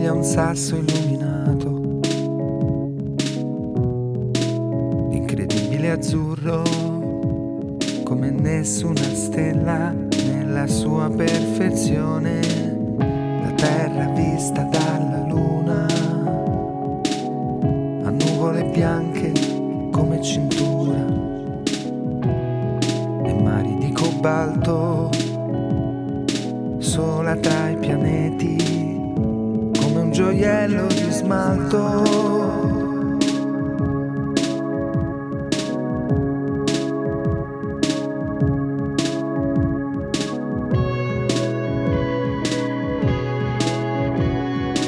somiglia a un sasso illuminato, incredibile azzurro, come nessuna stella nella sua perfezione. La terra vista dalla luna, a nuvole bianche come cintura, e mari di cobalto, sola tra i pianeti, come un gioiello di smalto.